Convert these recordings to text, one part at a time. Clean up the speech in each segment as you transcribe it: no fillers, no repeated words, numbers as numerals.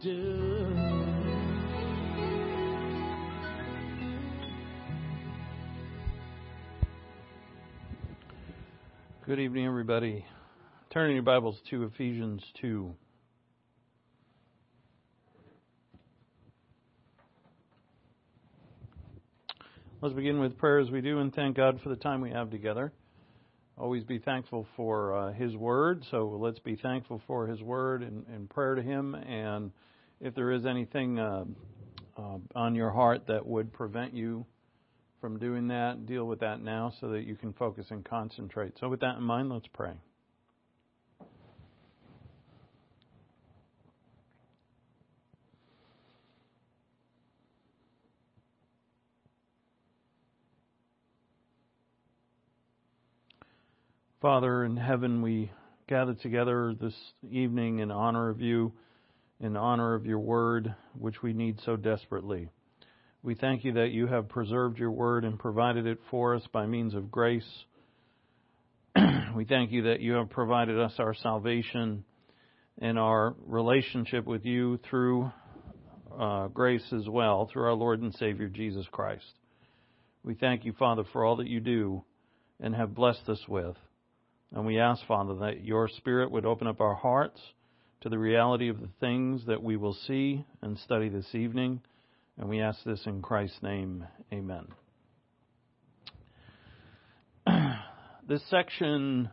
do. Good evening, everybody. Turning your Bibles to Ephesians 2. Let's begin with prayer as we do and thank God for the time we have together. Always be thankful for His Word, so let's be thankful for His Word and prayer to Him. And if there is anything on your heart that would prevent you from doing that, deal with that now so that you can focus and concentrate. So with that in mind, let's pray. Father in heaven, we gather together this evening in honor of you, in honor of your word, which we need so desperately. We thank you that you have preserved your word and provided it for us by means of grace. We thank you that you have provided us our salvation and our relationship with you through grace as well, through our Lord and Savior Jesus Christ. We thank you, Father, for all that you do and have blessed us with. And we ask, Father, that your Spirit would open up our hearts to the reality of the things that we will see and study this evening. And we ask this in Christ's name. Amen. This section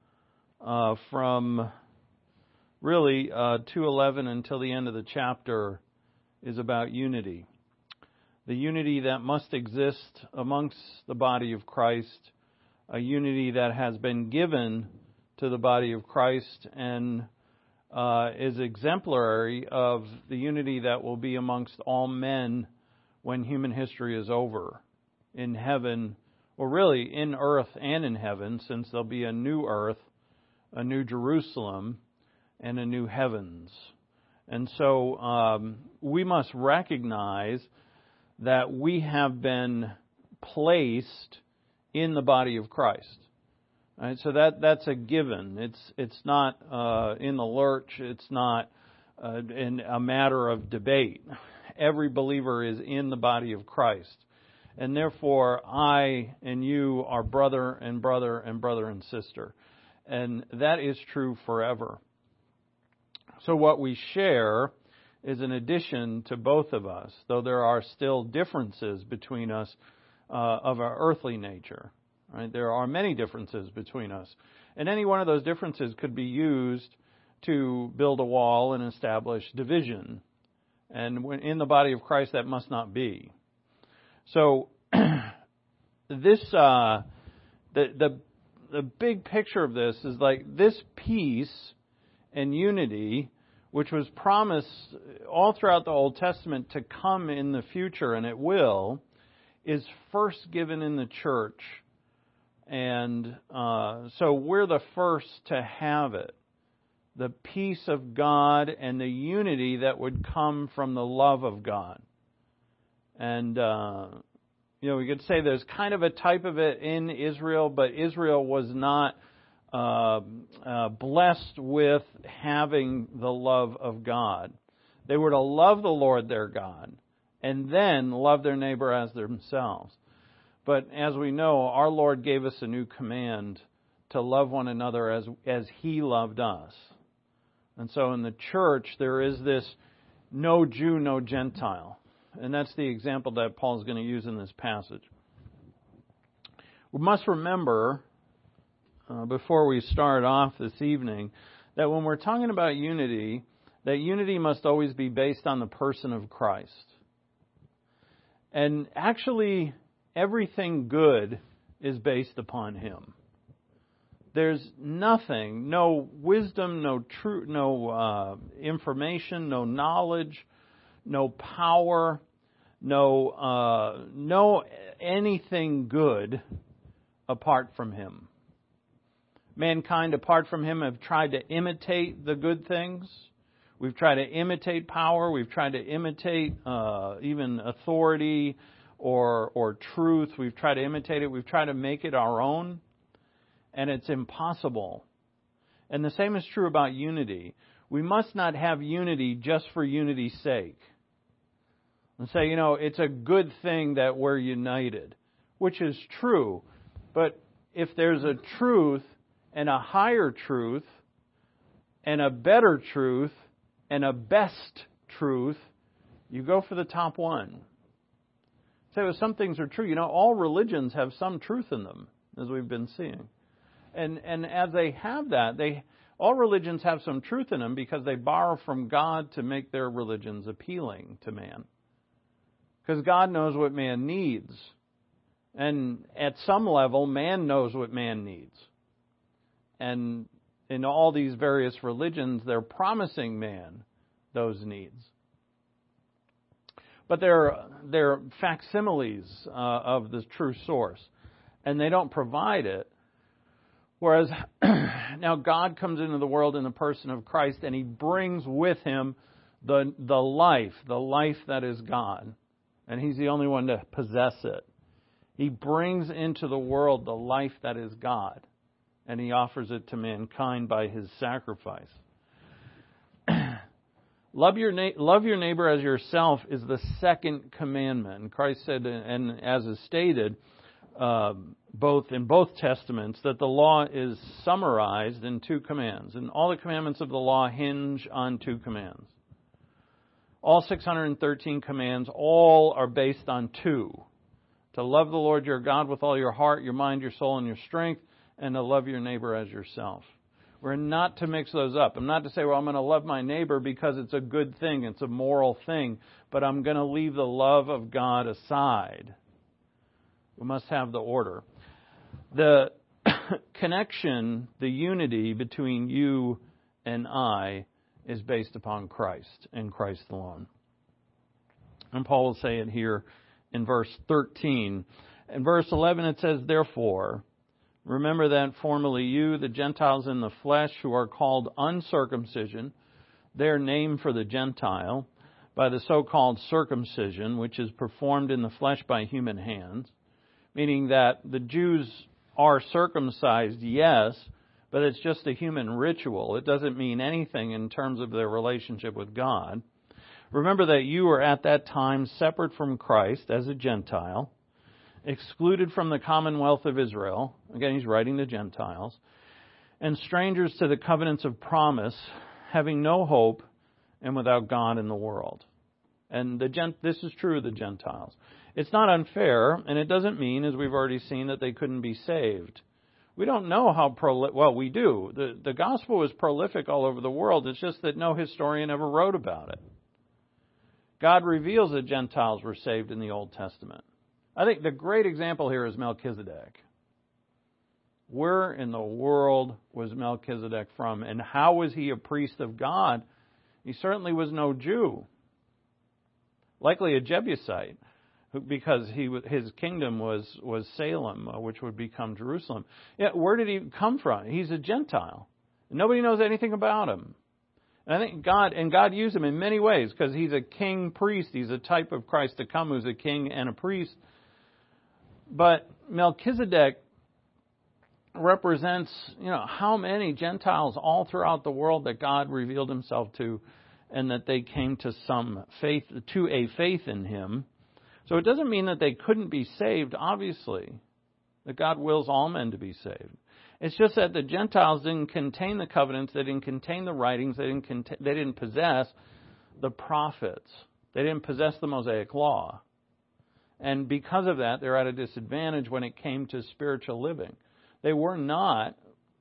from really 2:11 until the end of the chapter is about unity. The unity that must exist amongst the body of Christ, a unity that has been given to the body of Christ and is exemplary of the unity that will be amongst all men when human history is over in heaven, or really in earth and in heaven, since there'll be a new earth, a new Jerusalem, and a new heavens. And so we must recognize that we have been placed in the body of Christ. Right, so that's a given. It's not in the lurch. It's not in a matter of debate. Every believer is in the body of Christ, and therefore I and you are brother and brother and brother and sister, and that is true forever. So what we share is an addition to both of us, though there are still differences between us of our earthly nature. Right? There are many differences between us. And any one of those differences could be used to build a wall and establish division. And when in the body of Christ, that must not be. So this the big picture of this is like this peace and unity, which was promised all throughout the Old Testament to come in the future, and it will, is first given in the church. And so we're the first to have it. The peace of God and the unity that would come from the love of God. And, we could say there's kind of a type of it in Israel, but Israel was not blessed with having the love of God. They were to love the Lord their God and then love their neighbor as themselves. But as we know, our Lord gave us a new command to love one another as He loved us. And so in the church, there is this no Jew, no Gentile. And that's the example that Paul's going to use in this passage. We must remember, before we start off this evening, that when we're talking about unity, that unity must always be based on the person of Christ. And actually, everything good is based upon Him. There's nothing, no wisdom, no truth, no information, no knowledge, no power, no anything good apart from Him. Mankind, apart from Him, have tried to imitate the good things. We've tried to imitate power. We've tried to imitate even authority or truth. We've tried to imitate it. We've tried to make it our own. And it's impossible. And the same is true about unity. we must not have unity just for unity's sake. And say, it's a good thing that we're united, which is true. But if there's a truth and a higher truth and a better truth and a best truth, you go for the top one. So well, some things are true. All religions have some truth in them, as we've been seeing. And as they have that, all religions have some truth in them because they borrow from God to make their religions appealing to man. Because God knows what man needs. And at some level, man knows what man needs. And in all these various religions, they're promising man those needs. But they're facsimiles of the true source. And they don't provide it. Whereas now God comes into the world in the person of Christ, and He brings with Him the life that is God. And He's the only one to possess it. He brings into the world the life that is God. And He offers it to mankind by His sacrifice. Love your neighbor as yourself is the second commandment. And Christ said, and as is stated, in both testaments, that the law is summarized in 2 commands. And all the commandments of the law hinge on 2 commands. All 613 commands, all are based on 2. To love the Lord your God with all your heart, your mind, your soul, and your strength, and to love your neighbor as yourself. We're not to mix those up. I'm not to say, well, I'm going to love my neighbor because it's a good thing, it's a moral thing, but I'm going to leave the love of God aside. We must have the order. The connection, the unity between you and I is based upon Christ and Christ alone. And Paul will say it here in verse 13. In verse 11 it says, therefore, remember that formerly you, the Gentiles in the flesh, who are called uncircumcision, their name for the Gentile, by the so-called circumcision, which is performed in the flesh by human hands, meaning that the Jews are circumcised, yes, but it's just a human ritual. It doesn't mean anything in terms of their relationship with God. Remember that you were at that time separate from Christ as a Gentile, excluded from the commonwealth of Israel. Again, he's writing to Gentiles. And strangers to the covenants of promise, having no hope and without God in the world. And this is true of the Gentiles. It's not unfair, and it doesn't mean, as we've already seen, that they couldn't be saved. We don't know how we do. The gospel is prolific all over the world. It's just that no historian ever wrote about it. God reveals that Gentiles were saved in the Old Testament. I think the great example here is Melchizedek. Where in the world was Melchizedek from? And how was he a priest of God? He certainly was no Jew. Likely a Jebusite, because his kingdom was Salem, which would become Jerusalem. Yeah, where did he come from? He's a Gentile. Nobody knows anything about him. And I think God used him in many ways, because he's a king priest. He's a type of Christ to come, who's a king and a priest. But Melchizedek represents, how many Gentiles all throughout the world that God revealed Himself to, and that they came to a faith in Him. So it doesn't mean that they couldn't be saved, obviously, that God wills all men to be saved. It's just that the Gentiles didn't contain the covenants, they didn't contain the writings, they didn't possess the prophets, they didn't possess the Mosaic law. And because of that, they're at a disadvantage when it came to spiritual living. They were not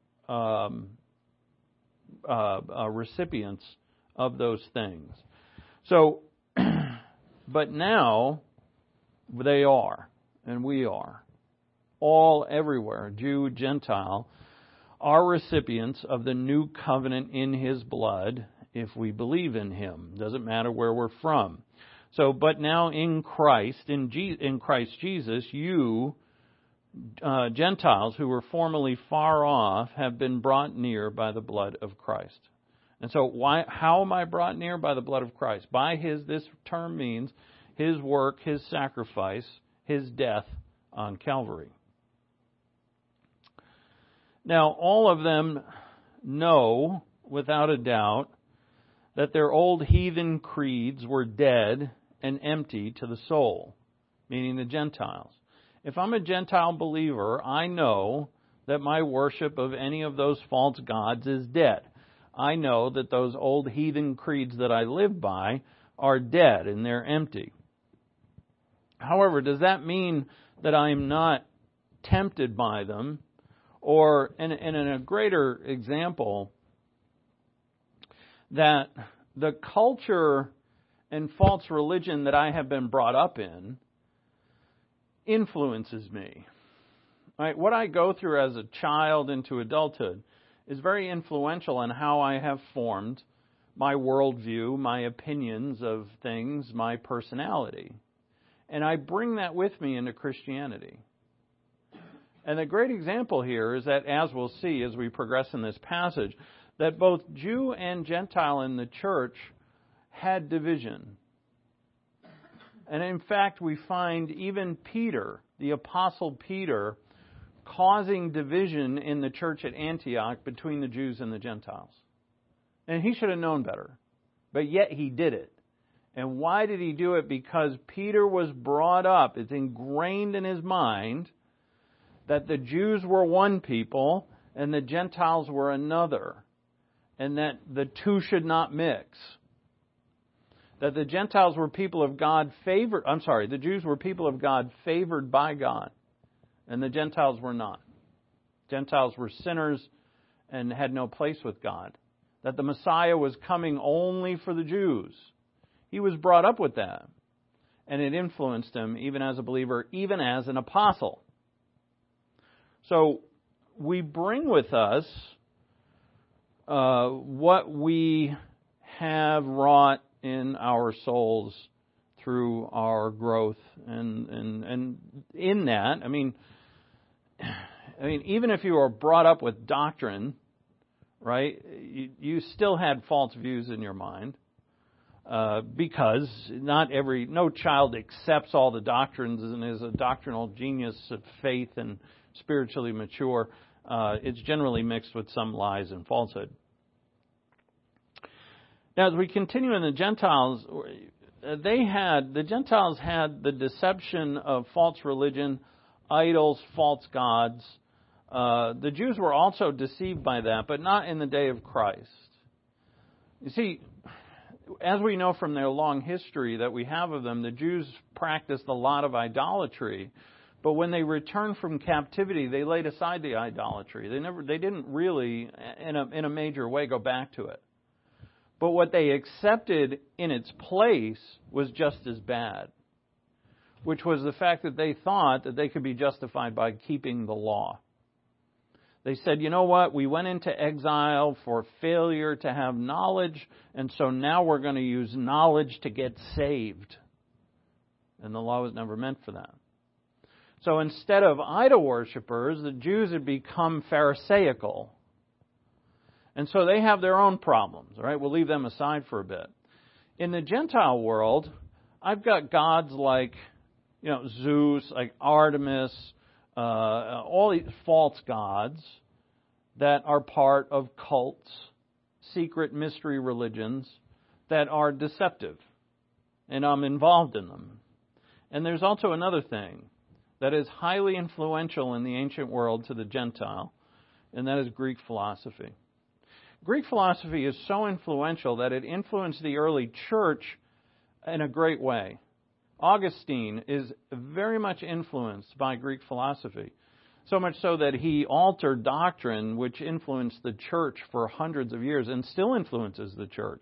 recipients of those things. So, but now they are, and we are. All, everywhere, Jew, Gentile, are recipients of the new covenant in His blood if we believe in Him. Doesn't matter where we're from. So, but now in Christ, in Christ Jesus, you, Gentiles who were formerly far off, have been brought near by the blood of Christ. And so how am I brought near? By the blood of Christ. By this term means His work, His sacrifice, His death on Calvary. Now, all of them know, without a doubt, that their old heathen creeds were dead and empty to the soul, meaning the Gentiles. If I'm a Gentile believer, I know that my worship of any of those false gods is dead. I know that those old heathen creeds that I live by are dead and they're empty. However, does that mean that I'm not tempted by them? Or, in a greater example, that the culture and false religion that I have been brought up in influences me. Right? What I go through as a child into adulthood is very influential in how I have formed my worldview, my opinions of things, my personality. And I bring that with me into Christianity. And the great example here is that, as we'll see as we progress in this passage, that both Jew and Gentile in the church had division. And in fact, we find even Peter, the Apostle Peter, causing division in the church at Antioch between the Jews and the Gentiles. And he should have known better. But yet he did it. And why did he do it? Because Peter was brought up, it's ingrained in his mind, that the Jews were one people and the Gentiles were another. And that the two should not mix. That the Gentiles were people of God the Jews were people of God favored by God. And the Gentiles were not. Gentiles were sinners and had no place with God. That the Messiah was coming only for the Jews. He was brought up with that. And it influenced him even as a believer, even as an apostle. So we bring with us what we have wrought in our souls through our growth, and in that, I mean, even if you were brought up with doctrine, right, you still had false views in your mind, because no child accepts all the doctrines and is a doctrinal genius of faith and spiritually mature. It's generally mixed with some lies and falsehood. Now, as we continue in the Gentiles, the Gentiles had the deception of false religion, idols, false gods. The Jews were also deceived by that, but not in the day of Christ. You see, as we know from their long history that we have of them, the Jews practiced a lot of idolatry. But when they returned from captivity, they laid aside the idolatry. They didn't really, in a major way, go back to it. But what they accepted in its place was just as bad, which was the fact that they thought that they could be justified by keeping the law. They said, you know what, we went into exile for failure to have knowledge, and so now we're going to use knowledge to get saved. And the law was never meant for that. So instead of idol worshippers, the Jews had become Pharisaical. And so they have their own problems. All right, we'll leave them aside for a bit. In the Gentile world, I've got gods like, Zeus, like Artemis, all these false gods that are part of cults, secret mystery religions that are deceptive. And I'm involved in them. And there's also another thing that is highly influential in the ancient world to the Gentile, and that is Greek philosophy. Greek philosophy is so influential that it influenced the early church in a great way. Augustine is very much influenced by Greek philosophy, so much so that he altered doctrine which influenced the church for hundreds of years and still influences the church.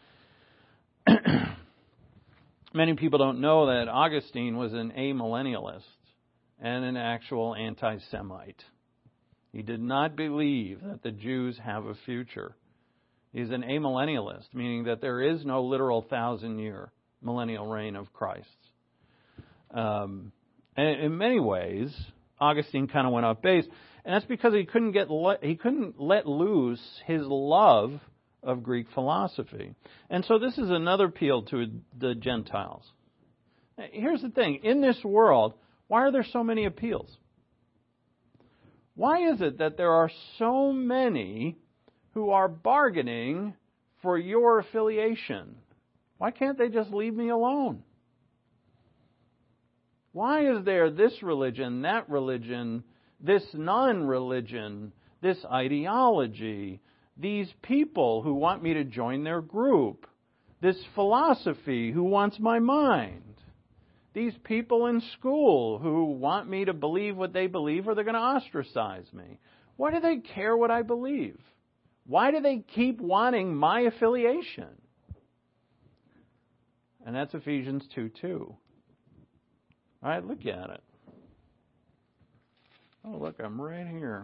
Many people don't know that Augustine was an amillennialist and an actual anti-Semite. He did not believe that the Jews have a future. He's an amillennialist, meaning that there is no literal 1,000-year millennial reign of Christ. And in many ways, Augustine kind of went off base, and that's because he couldn't let loose his love of Greek philosophy. And so this is another appeal to the Gentiles. Here's the thing. In this world, why are there so many appeals? Why is it that there are so many who are bargaining for your affiliation. Why can't they just leave me alone? Why is there this religion, that religion, this non-religion, this ideology, these people who want me to join their group, this philosophy who wants my mind, these people in school who want me to believe what they believe or they're going to ostracize me? Why do they care what I believe? Why do they keep wanting my affiliation? And that's Ephesians 2:2. All right, look at it. Oh, look, I'm right here.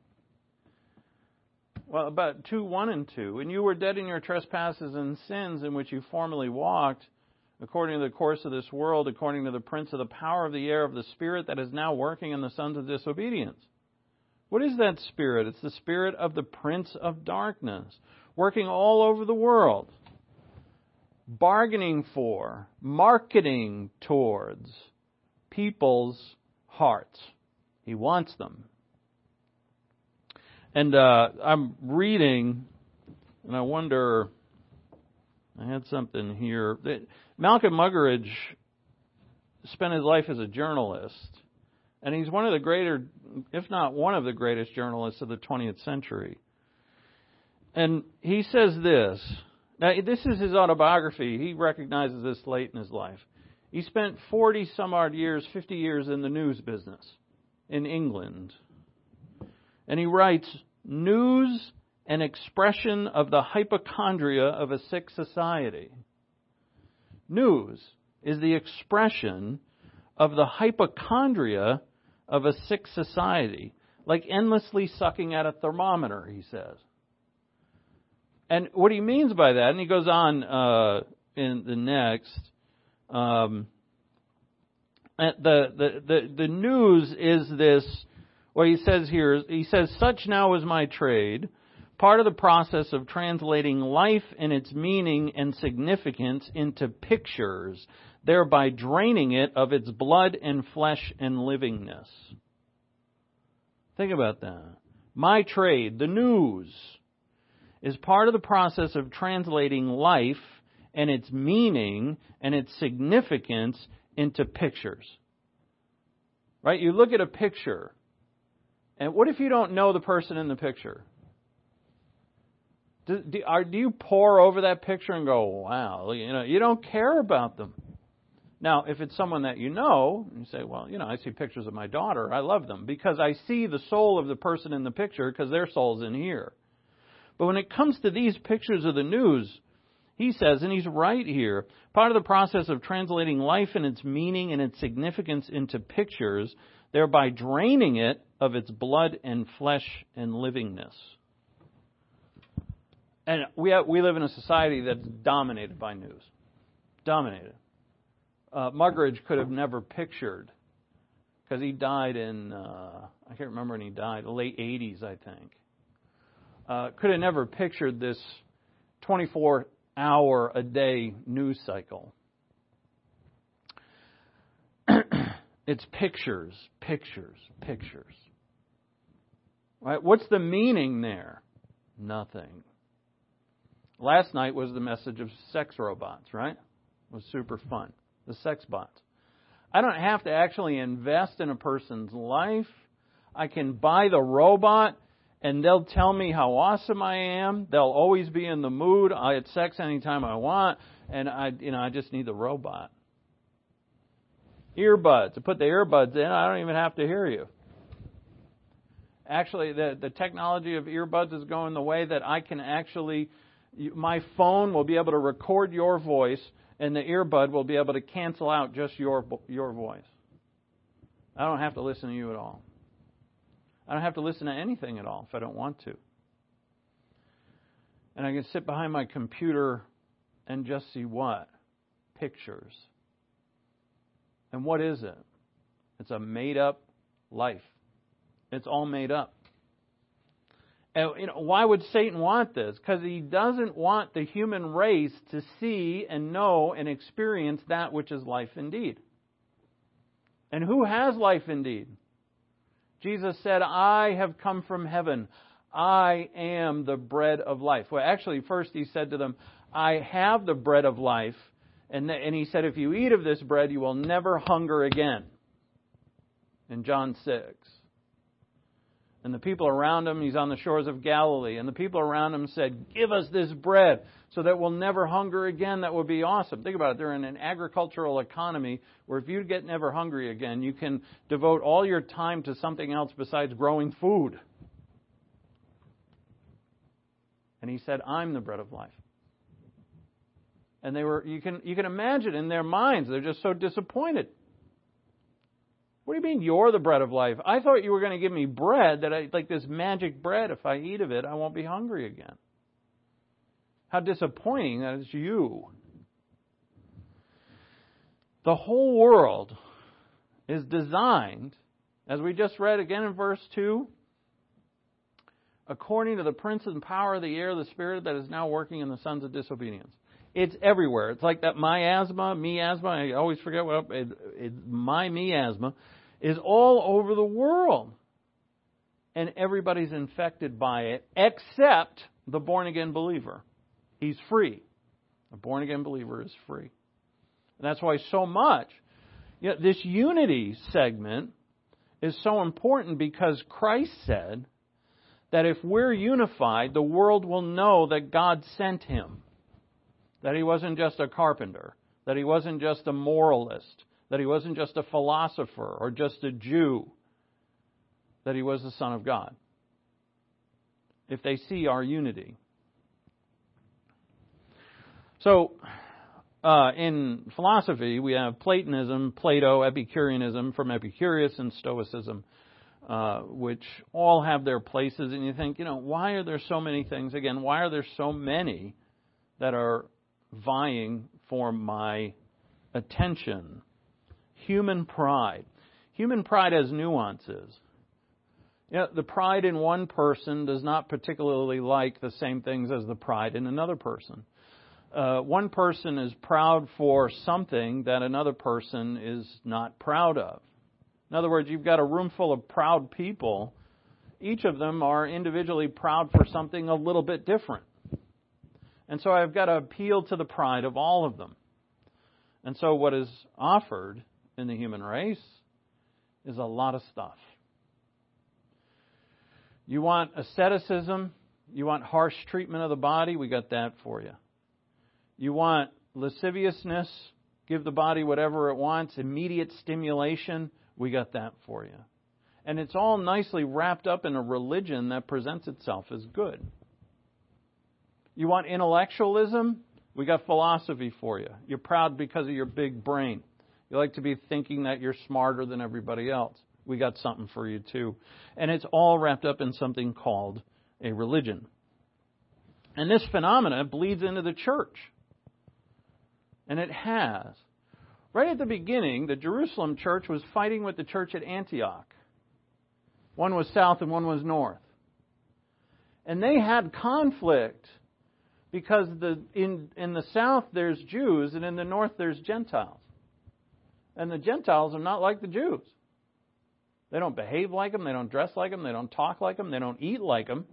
Well, about 2:1 and 2. And you were dead in your trespasses and sins in which you formerly walked, according to the course of this world, according to the prince of the power of the air, of the spirit that is now working in the sons of disobedience. What is that spirit? It's the spirit of the prince of darkness, working all over the world, bargaining for, marketing towards people's hearts. He wants them. And I'm reading, and I wonder, I had something here. Malcolm Muggeridge spent his life as a journalist, and he's one of the greater, if not one of the greatest journalists of the 20th century. And he says this. Now, this is his autobiography. He recognizes this late in his life. He spent 40-some-odd years, 50 years in the news business in England. And he writes, news and expression of the hypochondria of a sick society. News is the expression of the hypochondria of a sick society, like endlessly sucking at a thermometer, he says. And what he means by that, and he goes on in the next, the news is this. What he says here, he says, such now is my trade, part of the process of translating life and its meaning and significance into pictures, thereby draining it of its blood and flesh and livingness. Think about that. My trade, the news, is part of the process of translating life and its meaning and its significance into pictures. Right? You look at a picture, and what if you don't know the person in the picture? Do you pore over that picture and go, wow, you don't care about them. Now, if it's someone that you know, you say, well, I see pictures of my daughter. I love them because I see the soul of the person in the picture because their soul's in here. But when it comes to these pictures of the news, he says, and he's right here, part of the process of translating life and its meaning and its significance into pictures, thereby draining it of its blood and flesh and livingness. And we live in a society that's dominated by news. Dominated. Muggeridge could have never pictured, because he died in, I can't remember when he died, the late 80s, I think. Could have never pictured this 24-hour-a-day news cycle. It's pictures, pictures, pictures. Right? What's the meaning there? Nothing. Last night was the message of sex robots, right? It was super fun. The sex bots. I don't have to actually invest in a person's life. I can buy the robot and they'll tell me how awesome I am. They'll always be in the mood. I get sex anytime I want, and I just need the robot. Earbuds. I put the earbuds in. I don't even have to hear you. Actually, the technology of earbuds is going the way that I can actually, my phone will be able to record your voice, and the earbud will be able to cancel out just your voice. I don't have to listen to you at all. I don't have to listen to anything at all if I don't want to. And I can sit behind my computer and just see what? Pictures. And what is it? It's a made-up life. It's all made up. And, why would Satan want this? Because he doesn't want the human race to see and know and experience that which is life indeed. And who has life indeed? Jesus said, I have come from heaven. I am the bread of life. Well, actually, first he said to them, I have the bread of life. And he said, if you eat of this bread, you will never hunger again. In John 6. And the people around him, he's on the shores of Galilee, and the people around him said, give us this bread so that we'll never hunger again. That would be awesome. Think about it. They're in an agricultural economy where if you get never hungry again, you can devote all your time to something else besides growing food. And he said, I'm the bread of life. And you can imagine in their minds, they're just so disappointed. What do you mean you're the bread of life? I thought you were going to give me bread, like this magic bread. If I eat of it, I won't be hungry again. How disappointing that is you. The whole world is designed, as we just read again in verse 2, according to the prince and power of the air, the spirit that is now working in the sons of disobedience. It's everywhere. It's like that miasma. I always forget my miasma is all over the world. And everybody's infected by it except the born-again believer. He's free. A born-again believer is free. And that's why so much, this unity segment is so important because Christ said that if we're unified, the world will know that God sent him. That he wasn't just a carpenter, that he wasn't just a moralist, that he wasn't just a philosopher or just a Jew, that he was the Son of God. If they see our unity. So, in philosophy, we have Platonism, Plato, Epicureanism from Epicurus, and Stoicism, which all have their places. And you think, why are there so many things? Again, why are there so many that are vying for my attention? Human pride. Human pride has nuances. The pride in one person does not particularly like the same things as the pride in another person. One person is proud for something that another person is not proud of. In other words, you've got a room full of proud people. Each of them are individually proud for something a little bit different. And so I've got to appeal to the pride of all of them. And so what is offered in the human race is a lot of stuff. You want asceticism? You want harsh treatment of the body? We got that for you. You want lasciviousness? Give the body whatever it wants. Immediate stimulation? We got that for you. And it's all nicely wrapped up in a religion that presents itself as good. You want intellectualism? We got philosophy for you. You're proud because of your big brain. You like to be thinking that you're smarter than everybody else. We got something for you too. And it's all wrapped up in something called a religion. And this phenomena bleeds into the church. And it has. Right at the beginning, the Jerusalem church was fighting with the church at Antioch. One was south and one was north. And they had conflict. Because in the south there's Jews and in the north there's Gentiles. And the Gentiles are not like the Jews. They don't behave like them, they don't dress like them, they don't talk like them, they don't eat like them.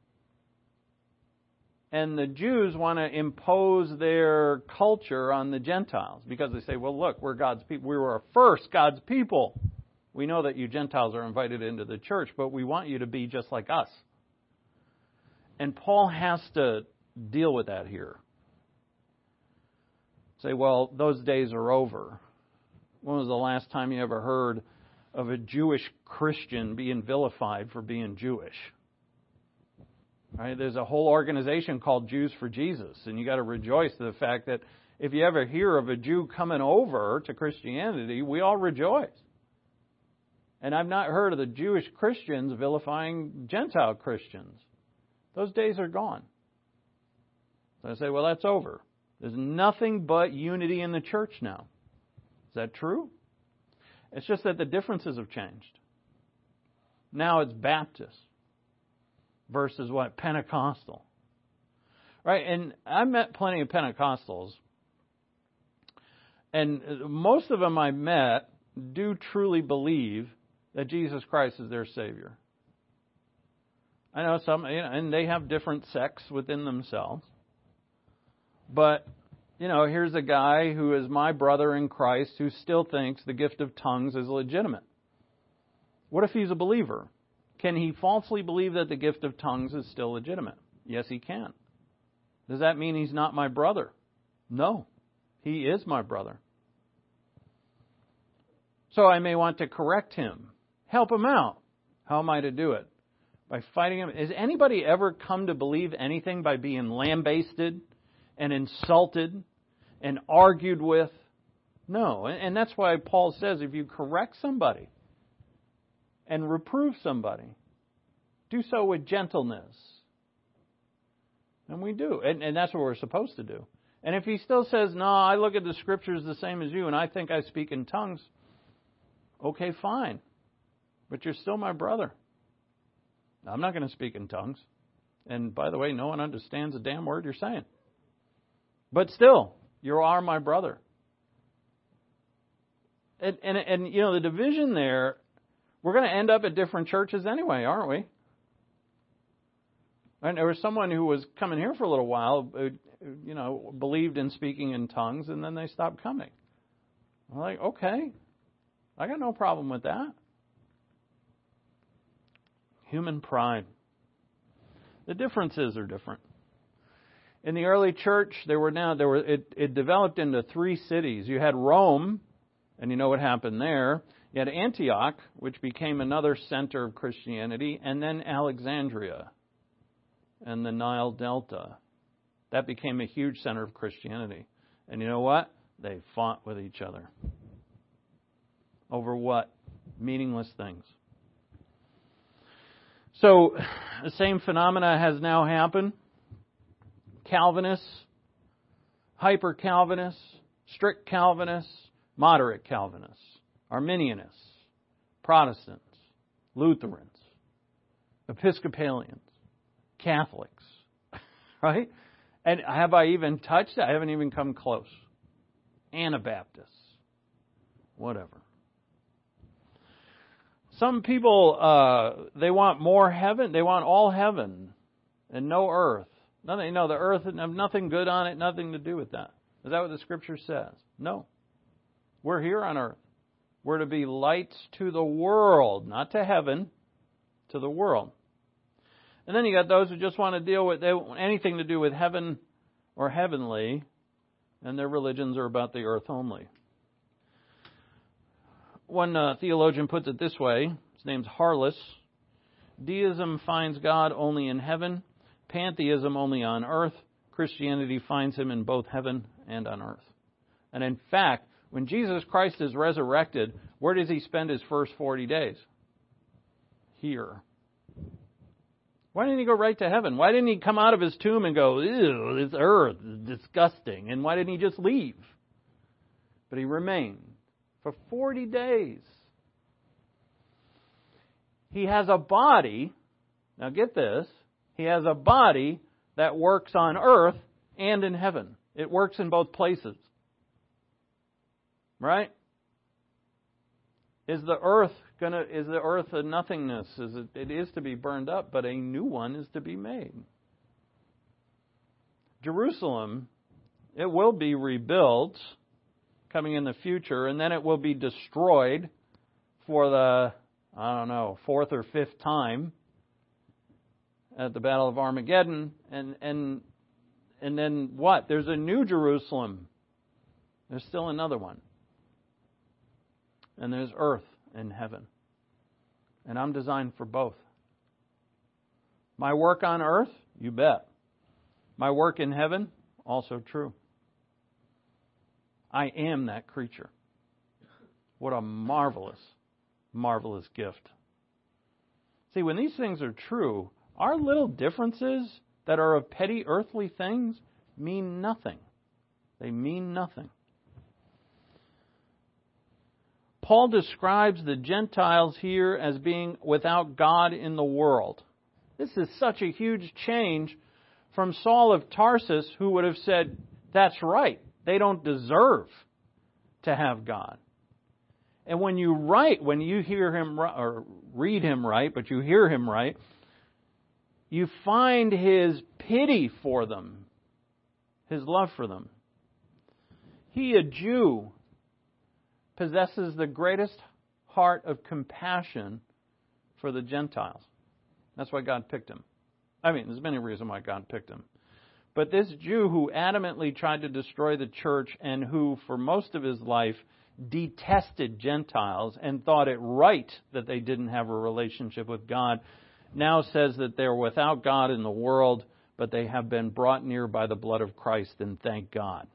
And the Jews want to impose their culture on the Gentiles because they say, well, look, we're God's people. We were first God's people. We know that you Gentiles are invited into the church, but we want you to be just like us. And Paul has to deal with that here. Say, well, those days are over. When was the last time you ever heard of a Jewish Christian being vilified for being Jewish? Right? There's a whole organization called Jews for Jesus, and you got to rejoice to the fact that if you ever hear of a Jew coming over to Christianity, we all rejoice. And I've not heard of the Jewish Christians vilifying Gentile Christians. Those days are gone. So I say, well, that's over. There's nothing but unity in the church now. Is that true? It's just that the differences have changed. Now it's Baptist versus what? Pentecostal. Right? And I met plenty of Pentecostals. And most of them I met do truly believe that Jesus Christ is their Savior. I know some, and they have different sects within themselves. But, here's a guy who is my brother in Christ who still thinks the gift of tongues is legitimate. What if he's a believer? Can he falsely believe that the gift of tongues is still legitimate? Yes, he can. Does that mean he's not my brother? No, he is my brother. So I may want to correct him, help him out. How am I to do it? By fighting him. Has anybody ever come to believe anything by being lambasted and insulted and argued with? No. And that's why Paul says if you correct somebody and reprove somebody, do so with gentleness. And we do. And that's what we're supposed to do. And if he still says, no, I look at the Scriptures the same as you and I think I speak in tongues, okay, fine. But you're still my brother. I'm not going to speak in tongues. And by the way, no one understands a damn word you're saying. But still, you are my brother. And the division there, we're going to end up at different churches anyway, aren't we? And there was someone who was coming here for a little while, believed in speaking in tongues, and then they stopped coming. I'm like, okay, I got no problem with that. Human pride. The differences are different. In the early church, it developed into 3 cities. You had Rome, and you know what happened there. You had Antioch, which became another center of Christianity, and then Alexandria and the Nile Delta. That became a huge center of Christianity. And you know what? They fought with each other. Over what? Meaningless things. So, the same phenomena has now happened. Calvinists, hyper-Calvinists, strict Calvinists, moderate Calvinists, Arminianists, Protestants, Lutherans, Episcopalians, Catholics, right? And have I even touched it? I haven't even come close. Anabaptists, whatever. Some people, they want more heaven. They want all heaven and no earth. Nothing. The earth has nothing good on it, nothing to do with that. Is that what the Scripture says? No. We're here on earth. We're to be lights to the world, not to heaven, to the world. And then you got those who just want to deal with anything to do with heaven or heavenly, and their religions are about the earth only. One theologian puts it this way. His name's Harless. Deism finds God only in heaven. Pantheism only on earth. Christianity finds Him in both heaven and on earth. And in fact, when Jesus Christ is resurrected, where does He spend His first 40 days? Here. Why didn't He go right to heaven? Why didn't He come out of His tomb and go, ew, this earth is disgusting? And why didn't He just leave? But He remained for 40 days. He has a body, now get this, He has a body that works on earth and in heaven. It works in both places. Right? Is the earth a nothingness? It is to be burned up, but a new one is to be made. Jerusalem, it will be rebuilt coming in the future, and then it will be destroyed for the, 4th or 5th time at the Battle of Armageddon. And then what? There's a new Jerusalem. There's still another one. And there's earth and heaven. And I'm designed for both. My work on earth, you bet. My work in heaven, also true. I am that creature. What a marvelous, marvelous gift. See, when these things are true, our little differences that are of petty earthly things mean nothing. They mean nothing. Paul describes the Gentiles here as being without God in the world. This is such a huge change from Saul of Tarsus, who would have said, that's right, they don't deserve to have God. And when you hear him, or read him right, but you hear him right, you find His pity for them, His love for them. He, a Jew, possesses the greatest heart of compassion for the Gentiles. That's why God picked him. I mean, there's many reasons why God picked him. But this Jew who adamantly tried to destroy the church and who, for most of his life, detested Gentiles and thought it right that they didn't have a relationship with God, now says that they're without God in the world, but they have been brought near by the blood of Christ, and thank God.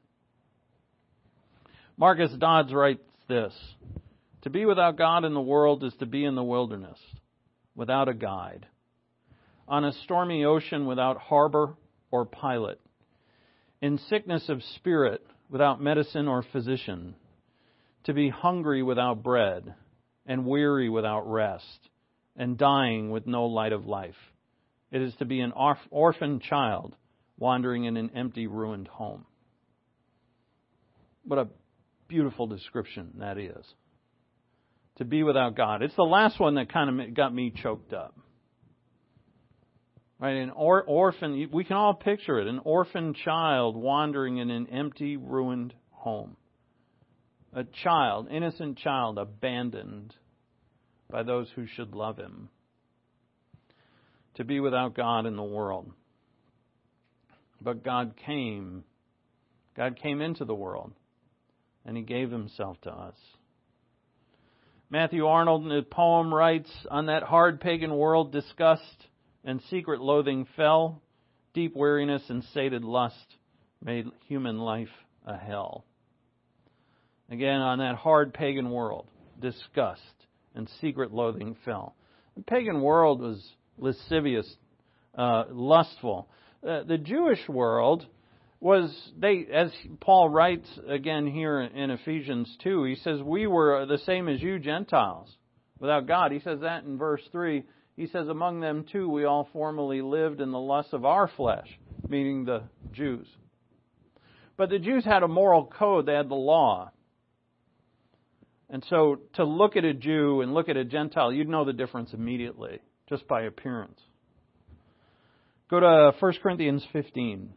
Marcus Dodds writes this: to be without God in the world is to be in the wilderness, without a guide, on a stormy ocean without harbor or pilot, in sickness of spirit without medicine or physician, to be hungry without bread, and weary without rest, and dying with no light of life. It is to be an orphan child wandering in an empty, ruined home. What a beautiful description that is. To be without God. It's the last one that kind of got me choked up. Right, an orphan, we can all picture it, an orphan child wandering in an empty, ruined home. A child, innocent child, abandoned by those who should love him. To be without God in the world. But God came into the world, and He gave Himself to us. Matthew Arnold in his poem writes, on that hard pagan world disgust and secret loathing fell, deep weariness and sated lust made human life a hell. Again, on that hard pagan world, disgust and secret loathing fell. The pagan world was lascivious, lustful. The Jewish world was, as Paul writes again here in Ephesians 2, he says, we were the same as you Gentiles, without God. He says that in verse 3. He says, among them too we all formerly lived in the lusts of our flesh, meaning the Jews. But the Jews had a moral code. They had the law. And so to look at a Jew and look at a Gentile, you'd know the difference immediately, just by appearance. Go to 1 Corinthians 15.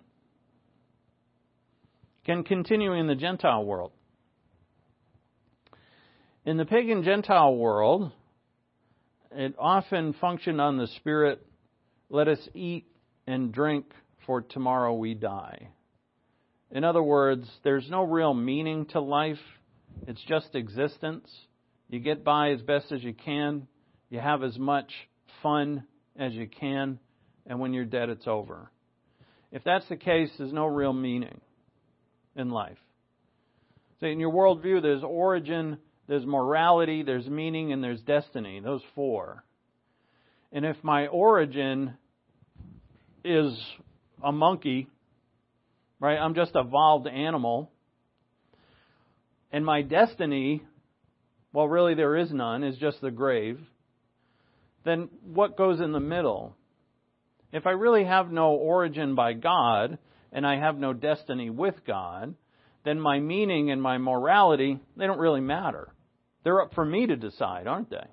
Continuing in the Gentile world. In the pagan Gentile world, it often functioned on the spirit, let us eat and drink, for tomorrow we die. In other words, there's no real meaning to life. It's just existence. You get by as best as you can. You have as much fun as you can. And when you're dead, it's over. If that's the case, there's no real meaning in life. So in your worldview, there's origin, there's morality, there's meaning, and there's destiny. Those four. And if my origin is a monkey, right? I'm just an evolved animal. And my destiny, well, really there is none, is just the grave. Then what goes in the middle? If I really have no origin by God, and I have no destiny with God, then my meaning and my morality, they don't really matter. They're up for me to decide, aren't they?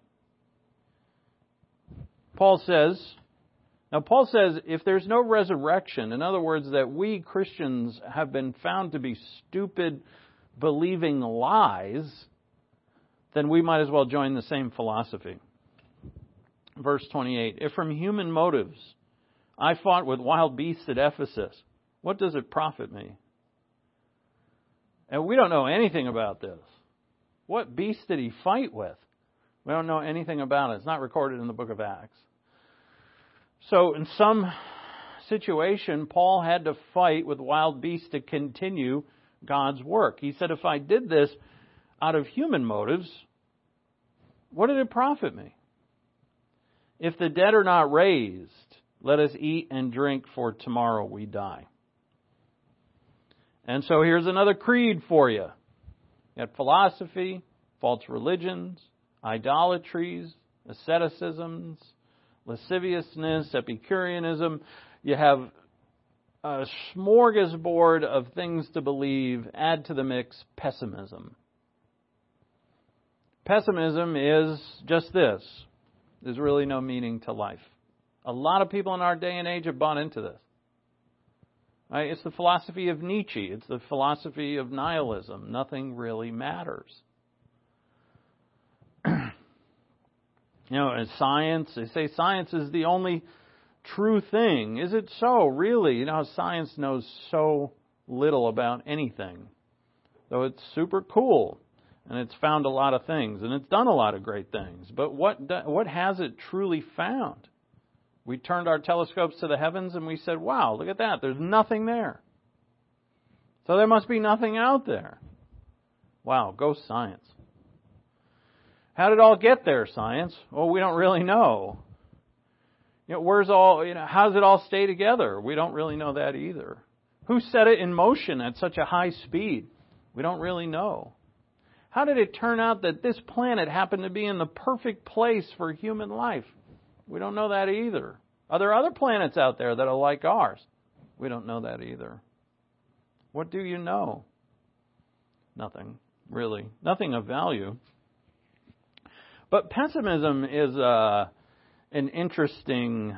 Paul says, if there's no resurrection, in other words, that we Christians have been found to be stupid, believing lies, then we might as well join the same philosophy. Verse 28, if from human motives I fought with wild beasts at Ephesus, what does it profit me? And we don't know anything about this. What beast did he fight with? We don't know anything about it. It's not recorded in the book of Acts. So in some situation, Paul had to fight with wild beasts to continue God's work. He said, if I did this out of human motives, what did it profit me? If the dead are not raised, let us eat and drink, for tomorrow we die. And so here's another creed for you. You got philosophy, false religions, idolatries, asceticisms, lasciviousness, Epicureanism. You have a smorgasbord of things to believe. Add to the mix pessimism. Pessimism is just this. There's really no meaning to life. A lot of people in our day and age have bought into this. Right? It's the philosophy of Nietzsche. It's the philosophy of nihilism. Nothing really matters. In science, they say science is the only true thing. Is it so? Really? Science knows so little about anything. Though it's super cool, and it's found a lot of things, and it's done a lot of great things. But what has it truly found? We turned our telescopes to the heavens and we said, wow, look at that. There's nothing there. So there must be nothing out there. Wow, go science. How did it all get there, science? Well, we don't really know. How does it all stay together? We don't really know that either. Who set it in motion at such a high speed? We don't really know. How did it turn out that this planet happened to be in the perfect place for human life? We don't know that either. Are there other planets out there that are like ours? We don't know that either. What do you know? Nothing, really. Nothing of value. But pessimism is an interesting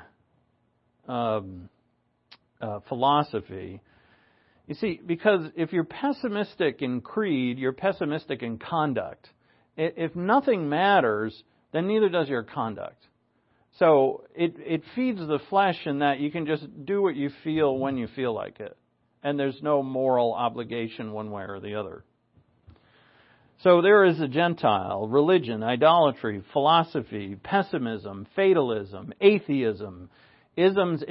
philosophy. You see, because if you're pessimistic in creed, you're pessimistic in conduct. If nothing matters, then neither does your conduct. So it feeds the flesh in that you can just do what you feel when you feel like it. And there's no moral obligation one way or the other. So there is a Gentile, religion, idolatry, philosophy, pessimism, fatalism, atheism, isms.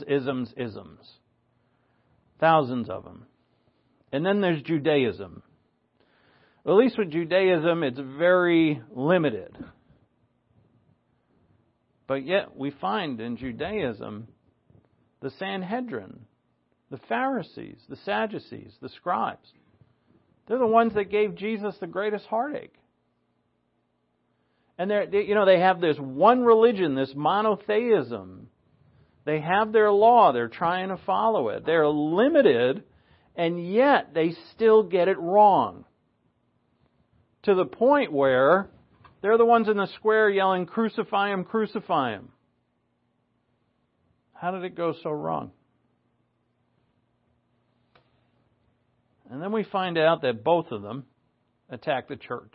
Thousands of them. And then there's Judaism. At least with Judaism, it's very limited. But yet we find in Judaism the Sanhedrin, the Pharisees, the Sadducees, the scribes. They're the ones that gave Jesus the greatest heartache. And they have this one religion, this monotheism. They have their law. They're trying to follow it. They're limited, and yet they still get it wrong. To the point where they're the ones in the square yelling, "Crucify him, crucify him." How did it go so wrong? And then we find out that both of them attacked the church.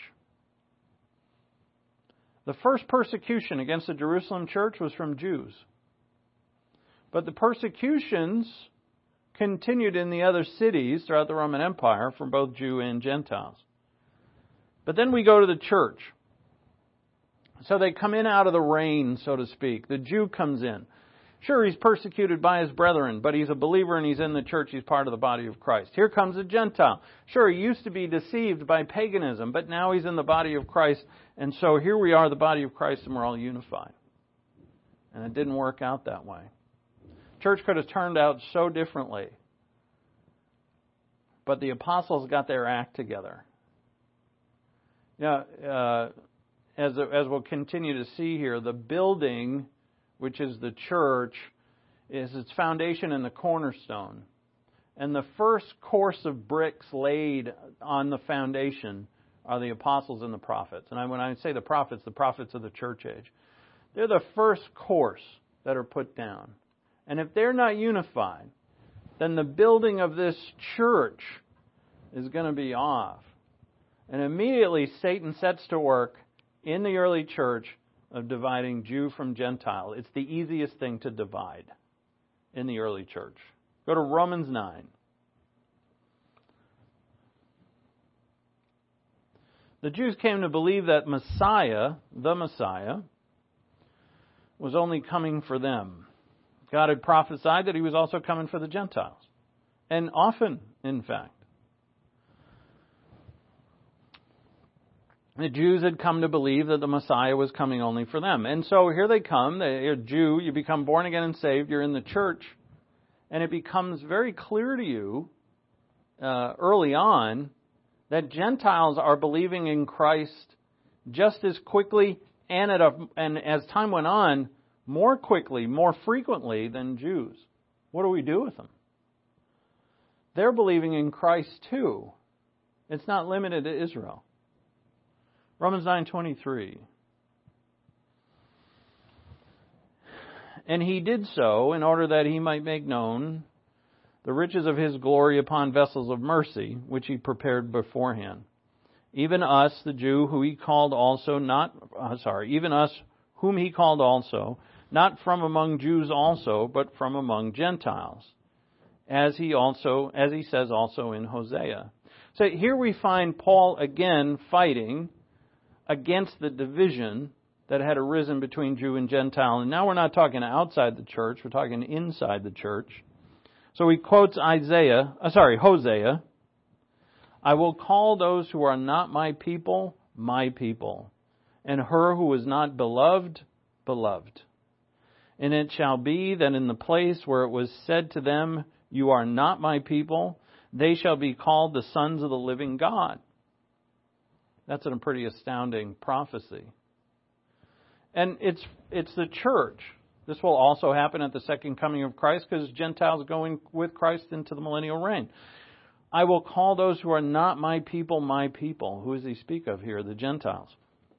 The first persecution against the Jerusalem church was from Jews. But the persecutions continued in the other cities throughout the Roman Empire from both Jew and Gentiles. But then we go to the church. So they come in out of the rain, so to speak. The Jew comes in. Sure, he's persecuted by his brethren, but he's a believer and he's in the church. He's part of the body of Christ. Here comes a Gentile. Sure, he used to be deceived by paganism, but now he's in the body of Christ. And so here we are, the body of Christ, and we're all unified. And it didn't work out that way. Church could have turned out so differently. But the apostles got their act together. As we'll continue to see here, the building, which is the church, is its foundation and the cornerstone. And the first course of bricks laid on the foundation are the apostles and the prophets. And when I say the prophets of the church age. They're the first course that are put down. And if they're not unified, then the building of this church is going to be off. And immediately Satan sets to work in the early church of dividing Jew from Gentile. It's the easiest thing to divide in the early church. Go to Romans 9. The Jews came to believe that Messiah, the Messiah, was only coming for them. God had prophesied that He was also coming for the Gentiles. And often, in fact. The Jews had come to believe that the Messiah was coming only for them. And so here they come. You're a Jew. You become born again and saved. You're in the church. And it becomes very clear to you early on that Gentiles are believing in Christ just as quickly and as time went on, more quickly, more frequently than Jews. What do we do with them? They're believing in Christ too. It's not limited to Israel. Romans 9:23. And he did so in order that he might make known the riches of his glory upon vessels of mercy, which he prepared beforehand. Even us, the Jew, who he called also, even us, whom he called also, not from among Jews also, but from among Gentiles, as he says also in Hosea. So here we find Paul again fighting against the division that had arisen between Jew and Gentile. And now we're not talking outside the church, we're talking inside the church. So he quotes Hosea. I will call those who are not my people, and her who is not beloved, beloved. And it shall be that in the place where it was said to them, you are not my people, they shall be called the sons of the living God. That's a pretty astounding prophecy. And it's the church. This will also happen at the second coming of Christ because Gentiles going with Christ into the millennial reign. I will call those who are not my people, my people. Who does he speak of here? The Gentiles.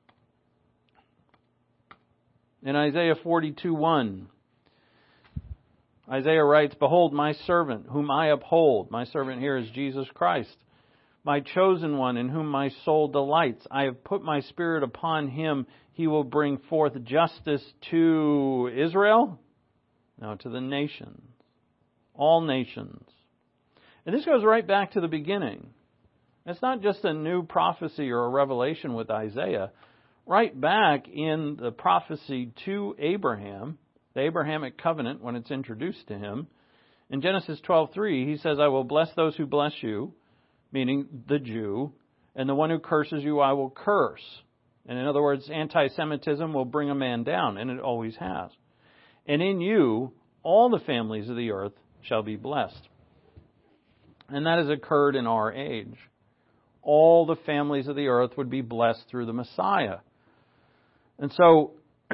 In Isaiah 42:1, Isaiah writes, Behold, my servant, whom I uphold. My servant here is Jesus Christ. My chosen one, in whom my soul delights. I have put my spirit upon him. He will bring forth justice to Israel? No, to the nations. All nations. And this goes right back to the beginning. It's not just a new prophecy or a revelation with Isaiah. Right back in the prophecy to Abraham, the Abrahamic covenant, when it's introduced to him, in Genesis 12:3, he says, I will bless those who bless you, meaning the Jew, and the one who curses you I will curse. And in other words, anti-Semitism will bring a man down, and it always has. And in you, all the families of the earth shall be blessed. And that has occurred in our age. All the families of the earth would be blessed through the Messiah. And so,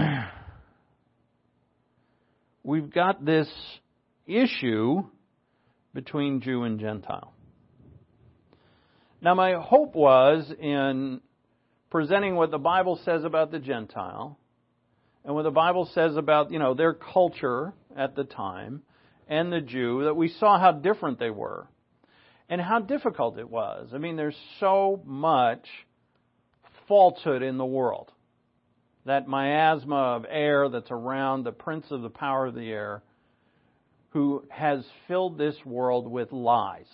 we've got this issue between Jew and Gentile. Now, my hope was in presenting what the Bible says about the Gentile and what the Bible says about, their culture at the time and the Jew, that we saw how different they were and how difficult it was. I mean, there's so much falsehood in the world. That miasma of air that's around the prince of the power of the air, who has filled this world with lies.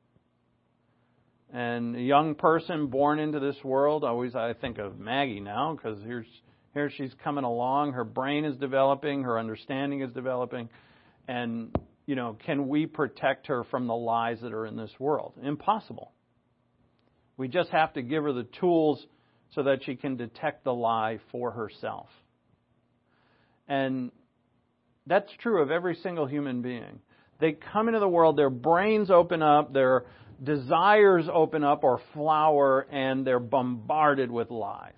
And a young person born into this world, I think of Maggie now, because here she's coming along, her brain is developing, her understanding is developing, and, can we protect her from the lies that are in this world? Impossible. We just have to give her the tools so that she can detect the lie for herself. And that's true of every single human being. They come into the world, their brains open up, their desires open up or flower, and they're bombarded with lies.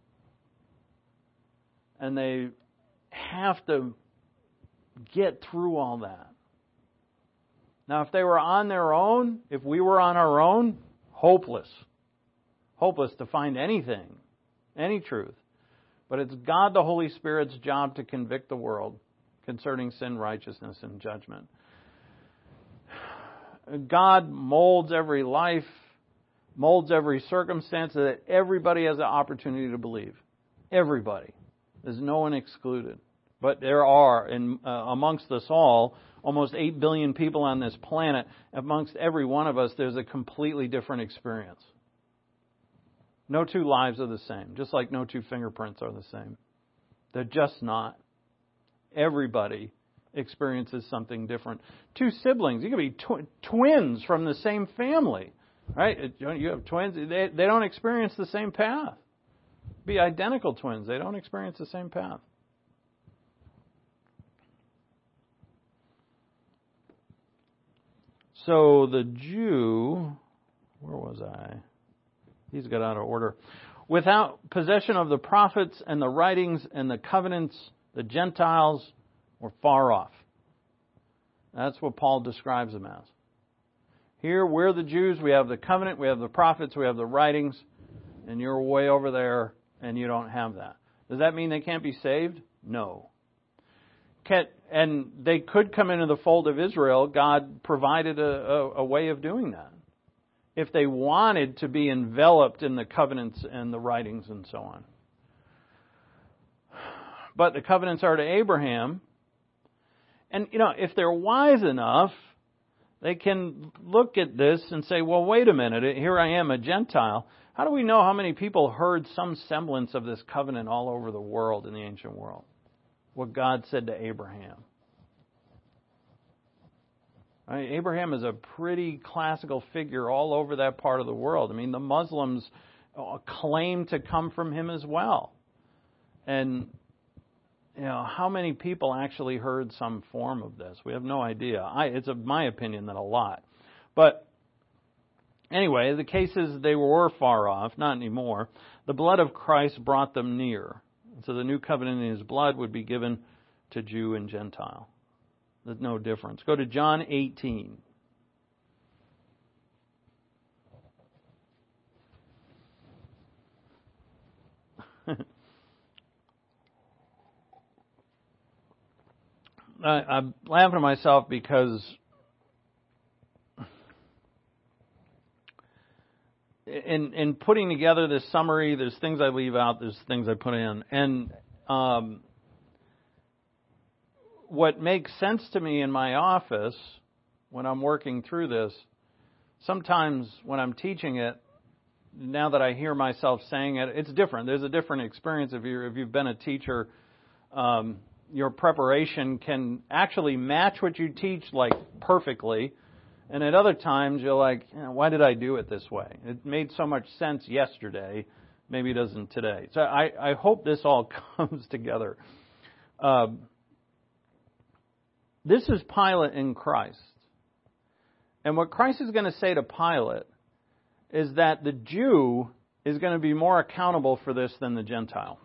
And they have to get through all that. Now, if they were on their own, if we were on our own, hopeless. Hopeless to find anything, any truth. But it's God the Holy Spirit's job to convict the world concerning sin, righteousness, and judgment. God molds every life, molds every circumstance so that everybody has the opportunity to believe. Everybody. There's no one excluded. But there are, amongst us all, almost 8 billion people on this planet. Amongst every one of us, there's a completely different experience. No two lives are the same, just like no two fingerprints are the same. They're just not. Everybody experiences something different. Two siblings, you could be twins from the same family, right? You have twins, they don't experience the same path. Be identical twins, they don't experience the same path. So the Jew, where was I? These got out of order. Without possession of the prophets and the writings and the covenants, the Gentiles were far off. That's what Paul describes them as. Here, we're the Jews. We have the covenant, we have the prophets, we have the writings, and you're way over there and you don't have that. Does that mean they can't be saved? No. and they could come into the fold of Israel. God provided a way of doing that, if they wanted to be enveloped in the covenants and the writings and so on. But the covenants are to Abraham. And, if they're wise enough, they can look at this and say, well, wait a minute, here I am, a Gentile. How do we know how many people heard some semblance of this covenant all over the world, in the ancient world? What God said to Abraham. I mean, Abraham is a pretty classical figure all over that part of the world. I mean, the Muslims claim to come from him as well. And, how many people actually heard some form of this? We have no idea. It's my opinion that a lot. But anyway, the case is they were far off, not anymore. The blood of Christ brought them near. So the new covenant in His blood would be given to Jew and Gentile. There's no difference. Go to John 18. I'm laughing at myself because in putting together this summary, there's things I leave out, there's things I put in. And what makes sense to me in my office when I'm working through this, sometimes when I'm teaching it, now that I hear myself saying it, it's different. There's a different experience. If you've been a teacher, your preparation can actually match what you teach like perfectly. And at other times, you're like, why did I do it this way? It made so much sense yesterday. Maybe it doesn't today. So I hope this all comes together. This is Pilate in Christ. And what Christ is going to say to Pilate is that the Jew is going to be more accountable for this than the Gentile.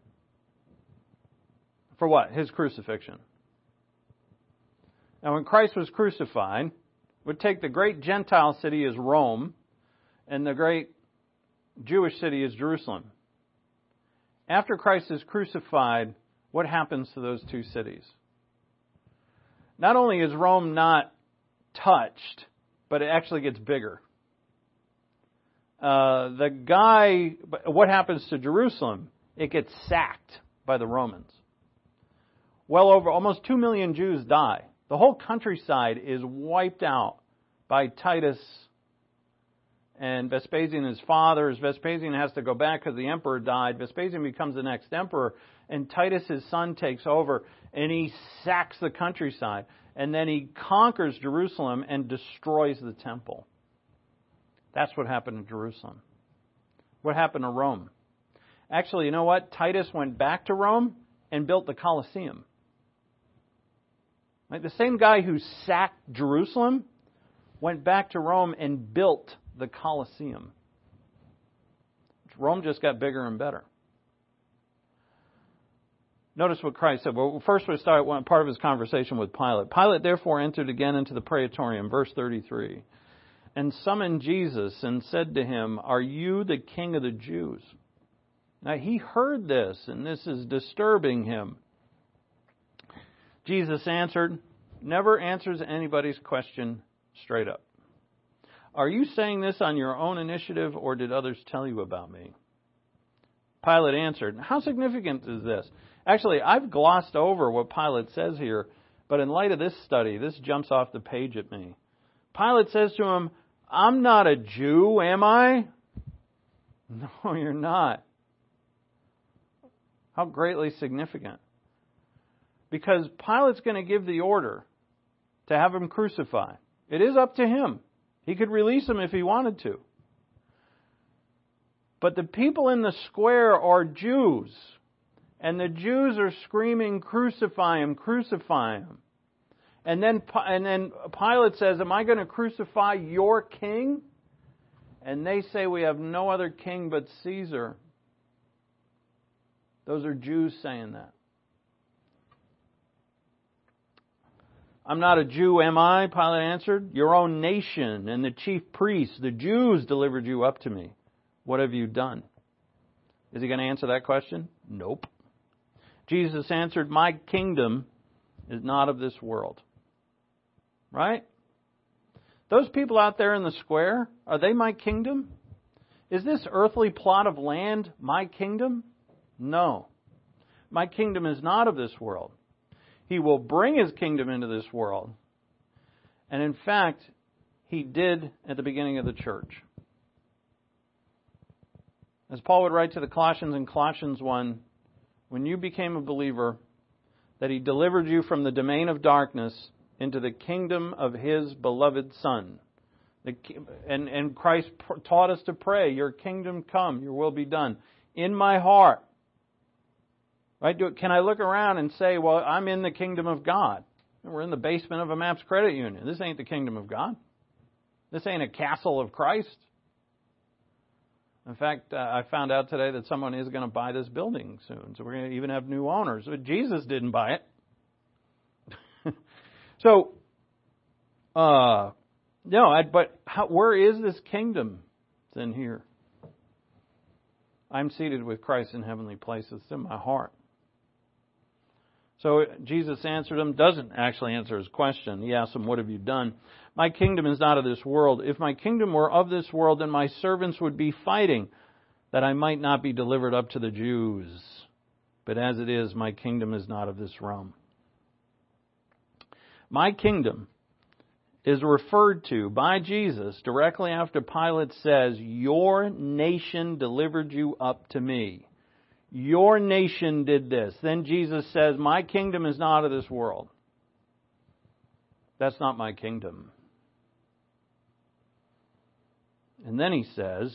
For what? His crucifixion. Now, when Christ was crucified, would take the great Gentile city as Rome and the great Jewish city as Jerusalem. After Christ is crucified, what happens to those two cities? Not only is Rome not touched, but it actually gets bigger. What happens to Jerusalem? It gets sacked by the Romans. Well over almost 2 million Jews die. The whole countryside is wiped out by Titus and Vespasian, his father. Vespasian has to go back because the emperor died. Vespasian becomes the next emperor, and Titus, his son, takes over, and he sacks the countryside. And then he conquers Jerusalem and destroys the temple. That's what happened in Jerusalem. What happened to Rome? Actually, you know what? Titus went back to Rome and built the Colosseum. Right? The same guy who sacked Jerusalem went back to Rome and built the Colosseum. Rome just got bigger and better. Notice what Christ said. Well, first we start one part of his conversation with Pilate. Pilate therefore entered again into the praetorium, verse 33, and summoned Jesus and said to him, "Are you the king of the Jews?" Now he heard this, and this is disturbing him. Jesus answered, never answers anybody's question straight up. Are you saying this on your own initiative, or did others tell you about me? Pilate answered, how significant is this? Actually, I've glossed over what Pilate says here, but in light of this study, this jumps off the page at me. Pilate says to him, I'm not a Jew, am I? No, you're not. How greatly significant. Because Pilate's going to give the order to have him crucified. It is up to him. He could release him if he wanted to. But the people in the square are Jews. And the Jews are screaming, crucify him, crucify him. And then Pilate says, am I going to crucify your king? And they say, we have no other king but Caesar. Those are Jews saying that. I'm not a Jew, am I? Pilate answered. Your own nation and the chief priests, the Jews, delivered you up to me. What have you done? Is he going to answer that question? Nope. Jesus answered, my kingdom is not of this world. Right? Those people out there in the square, are they my kingdom? Is this earthly plot of land my kingdom? No. My kingdom is not of this world. He will bring His kingdom into this world. And in fact, He did at the beginning of the church. As Paul would write to the Colossians in Colossians 1, when you became a believer, that He delivered you from the domain of darkness into the kingdom of His beloved Son. And Christ taught us to pray, your kingdom come, your will be done. In my heart. Right? Can I look around and say, well, I'm in the kingdom of God? We're in the basement of a MAPS credit union. This ain't the kingdom of God. This ain't a castle of Christ. In fact, I found out today that someone is going to buy this building soon. So we're going to even have new owners. But Jesus didn't buy it. So, where is this kingdom? It's in here. I'm seated with Christ in heavenly places. It's in my heart. So Jesus answered him, doesn't actually answer his question. He asked him, what have you done? My kingdom is not of this world. If my kingdom were of this world, then my servants would be fighting, that I might not be delivered up to the Jews. But as it is, my kingdom is not of this realm. My kingdom is referred to by Jesus directly after Pilate says, your nation delivered you up to me. Your nation did this. Then Jesus says, my kingdom is not of this world. That's not my kingdom. And then he says,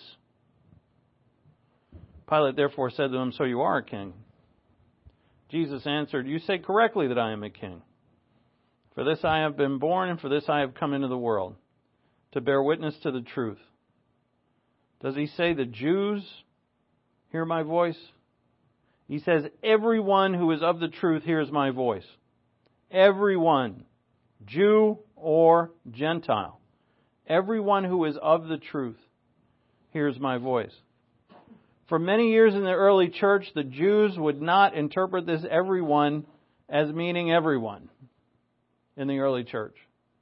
Pilate therefore said to him, so you are a king. Jesus answered, you say correctly that I am a king. For this I have been born, and for this I have come into the world, to bear witness to the truth. Does he say the Jews hear my voice? He says, everyone who is of the truth hears my voice. Everyone, Jew or Gentile. Everyone who is of the truth hears my voice. For many years in the early church, the Jews would not interpret this everyone as meaning everyone. In the early church.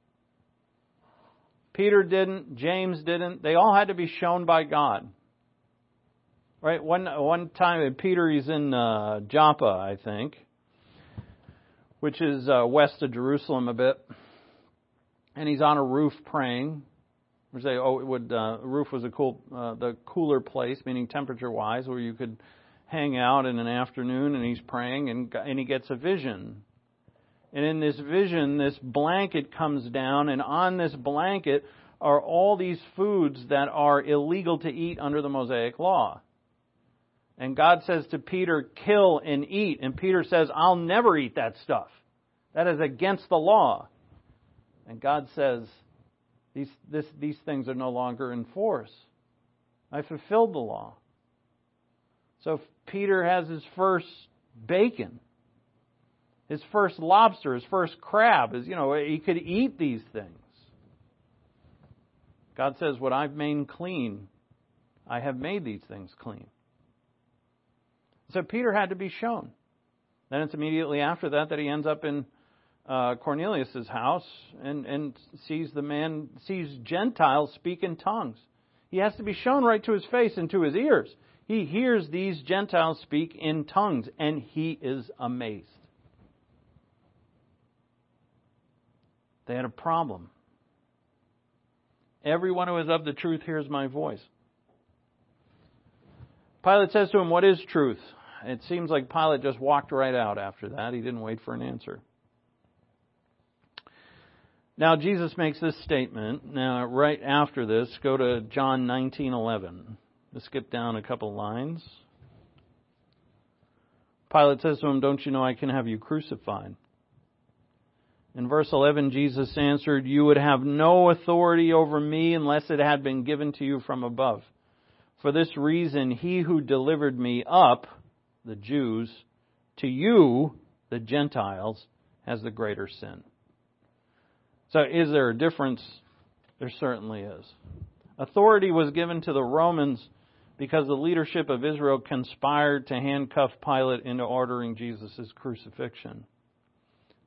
Peter didn't, James didn't. They all had to be shown by God. Right? One time, Peter, he's in Joppa, I think, which is west of Jerusalem a bit. And he's on a roof praying. We say, roof was the cooler place, meaning temperature-wise, where you could hang out in an afternoon, and he's praying, and he gets a vision. And in this vision, this blanket comes down, and on this blanket are all these foods that are illegal to eat under the Mosaic Law. And God says to Peter, kill and eat. And Peter says, I'll never eat that stuff. That is against the law. And God says, these things are no longer in force. I fulfilled the law. So Peter has his first bacon. His first lobster, his first crab, he could eat these things. God says, what I've made clean, I have made these things clean. So Peter had to be shown. Then it's immediately after that he ends up in Cornelius' house and sees Gentiles speak in tongues. He has to be shown right to his face and to his ears. He hears these Gentiles speak in tongues, and he is amazed. They had a problem. Everyone who is of the truth hears my voice. Pilate says to him, what is truth? It seems like Pilate just walked right out after that. He didn't wait for an answer. Now Jesus makes this statement. Now right after this, go to John 19:11. Let's skip down a couple lines. Pilate says to him, don't you know I can have you crucified? In verse 11, Jesus answered, you would have no authority over me unless it had been given to you from above. For this reason, he who delivered me up, the Jews, to you, the Gentiles, has the greater sin. So is there a difference? There certainly is. Authority was given to the Romans because the leadership of Israel conspired to handcuff Pilate into ordering Jesus' crucifixion.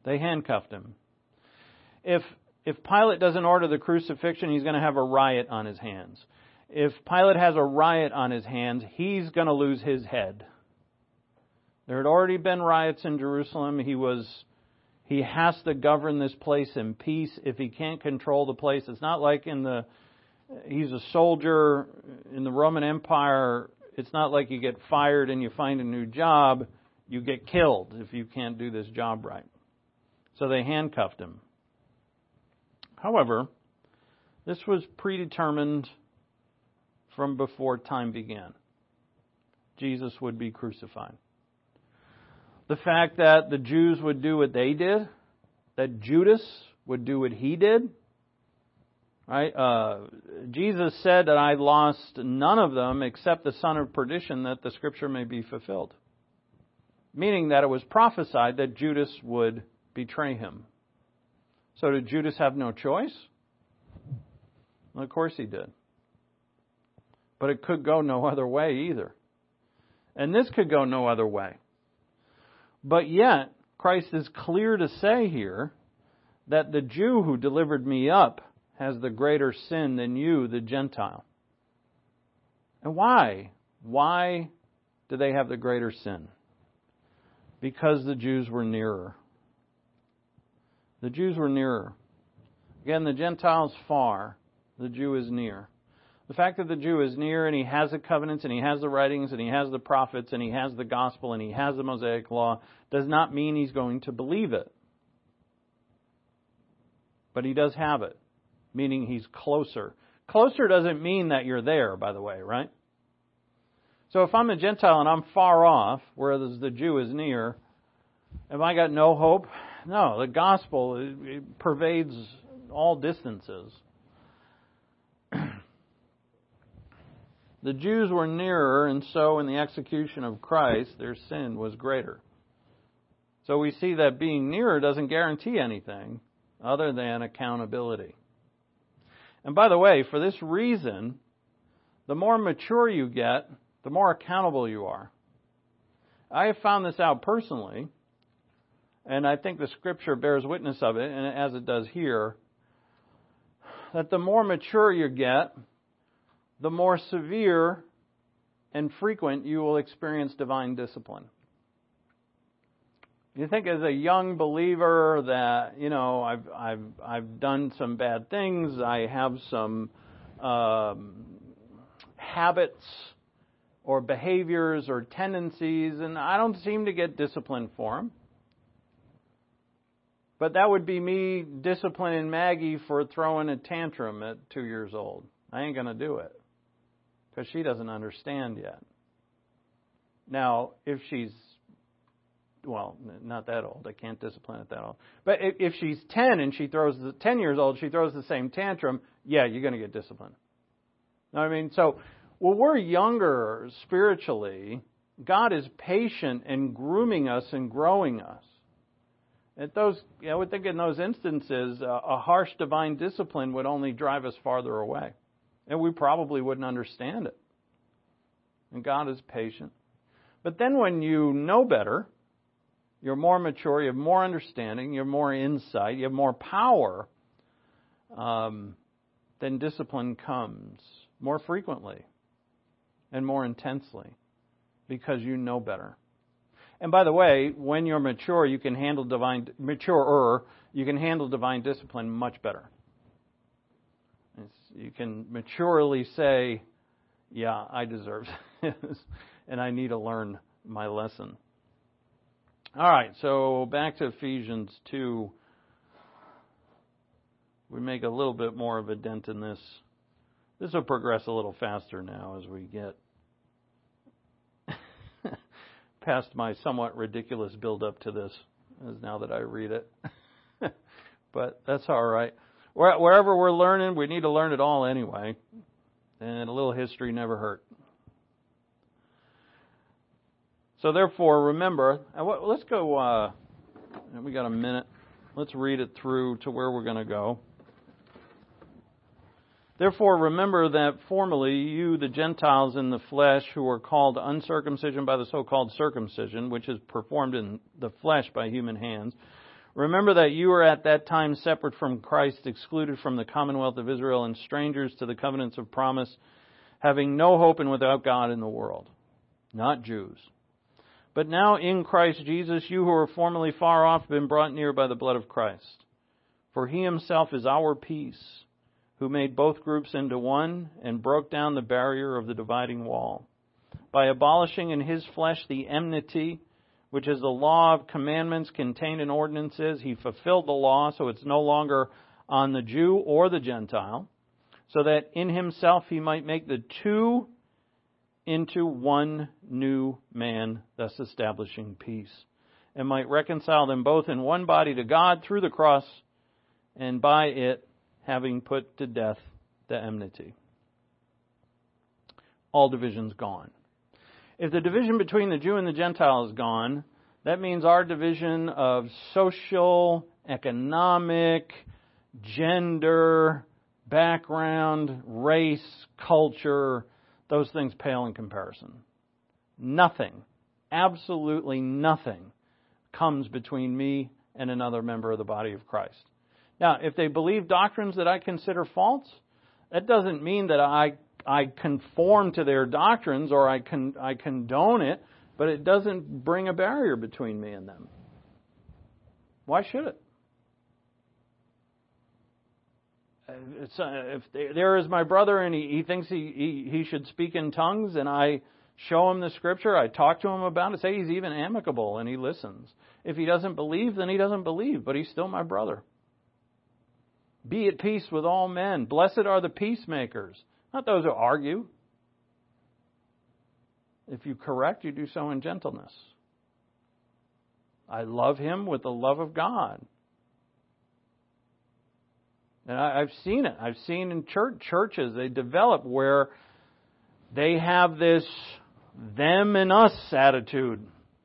They handcuffed him. If Pilate doesn't order the crucifixion, he's going to have a riot on his hands. If Pilate has a riot on his hands, he's going to lose his head. There had already been riots in Jerusalem. He has to govern this place in peace. If he can't control the place, it's not like he's a soldier in the Roman Empire. It's not like you get fired and you find a new job. You get killed if you can't do this job right. So they handcuffed him. However, this was predetermined from before time began. Jesus would be crucified. The fact that the Jews would do what they did, that Judas would do what he did, right? Jesus said that I lost none of them except the son of perdition, that the scripture may be fulfilled. Meaning that it was prophesied that Judas would betray him. So did Judas have no choice? Well, of course he did. But it could go no other way either. And this could go no other way. But yet, Christ is clear to say here that the Jew who delivered me up has the greater sin than you, the Gentile. And why? Why do they have the greater sin? Because the Jews were nearer. The Jews were nearer. Again, the Gentile's far. The Jew is near. The fact that the Jew is near and he has the covenants and he has the writings and he has the prophets and he has the gospel and he has the Mosaic law does not mean he's going to believe it. But he does have it, meaning he's closer. Closer doesn't mean that you're there, by the way, right? So if I'm a Gentile and I'm far off, whereas the Jew is near, have I got no hope? No, the gospel it pervades all distances. The Jews were nearer, and so in the execution of Christ, their sin was greater. So we see that being nearer doesn't guarantee anything other than accountability. And by the way, for this reason, the more mature you get, the more accountable you are. I have found this out personally, and I think the Scripture bears witness of it, and as it does here, that the more mature you get, the more severe and frequent you will experience divine discipline. You think as a young believer that, I've done some bad things, I have some habits or behaviors or tendencies, and I don't seem to get disciplined for them. But that would be me disciplining Maggie for throwing a tantrum at 2 years old. I ain't going to do it. Because she doesn't understand yet. Now, if she's, not that old. I can't discipline at that old. But if she's 10 and 10 years old, she throws the same tantrum, yeah, you're going to get disciplined. You know what I mean? So, when we're younger spiritually, God is patient in grooming us and growing us. I would think in those instances, a harsh divine discipline would only drive us farther away. And we probably wouldn't understand it. And God is patient. But then when you know better, you're more mature, you have more understanding, you have more insight, you have more power, then discipline comes more frequently and more intensely because you know better. And by the way, when you're mature, you can handle divine discipline much better. You can maturely say, yeah, I deserve this, and I need to learn my lesson. All right, so back to Ephesians 2. We make a little bit more of a dent in this. This will progress a little faster now as we get past my somewhat ridiculous build-up to this, as now that I read it. But that's all right. Wherever we're learning, we need to learn it all anyway. And a little history never hurt. So therefore, remember, let's go, we got a minute. Let's read it through to where we're going to go. Therefore, remember that formerly you, the Gentiles in the flesh, who were called uncircumcision by the so-called circumcision, which is performed in the flesh by human hands, Remember that you were at that time separate from Christ, excluded from the commonwealth of Israel, and strangers to the covenants of promise, having no hope and without God in the world. Not Jews. But now in Christ Jesus, you who were formerly far off have been brought near by the blood of Christ. For He Himself is our peace, who made both groups into one and broke down the barrier of the dividing wall, by abolishing in His flesh the enmity, which is the law of commandments contained in ordinances. He fulfilled the law, so it's no longer on the Jew or the Gentile, so that in Himself He might make the two into one new man, thus establishing peace, and might reconcile them both in one body to God through the cross, and by it having put to death the enmity. All division's gone. If the division between the Jew and the Gentile is gone, that means our division of social, economic, gender, background, race, culture, those things pale in comparison. Nothing, absolutely nothing, comes between me and another member of the body of Christ. Now, if they believe doctrines that I consider false, that doesn't mean that I conform to their doctrines or I condone it, but it doesn't bring a barrier between me and them. Why should it? If there is my brother and he thinks he should speak in tongues, and I show him the Scripture, I talk to him about it, say he's even amicable and he listens. If he doesn't believe, then he doesn't believe, but he's still my brother. Be at peace with all men. Blessed are the peacemakers, not those who argue. If you correct, you do so in gentleness. I love him with the love of God. And I've seen it. I've seen in churches they develop where they have this them and us attitude.